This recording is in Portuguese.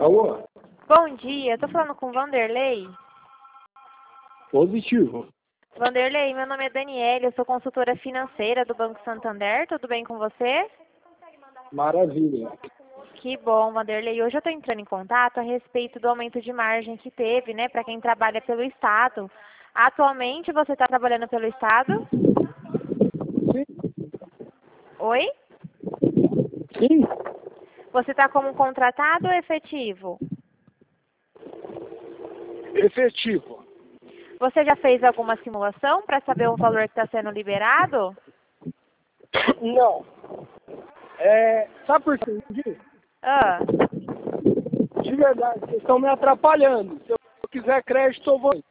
Alô? Bom dia, tô falando com Vanderlei. Positivo. Vanderlei, meu nome é Daniela, eu sou consultora financeira do Banco Santander, tudo bem com você? Maravilha. Que bom, Vanderlei. Hoje eu estou entrando em contato a respeito do aumento de margem que teve, né, para quem trabalha pelo Estado. Atualmente você está trabalhando pelo Estado? Sim. Oi? Sim. Você está como contratado ou efetivo? Efetivo. Você já fez alguma simulação para saber o valor que está sendo liberado? Não. Sabe por quê? Ah, De verdade, vocês estão me atrapalhando. Se eu quiser crédito, eu vou.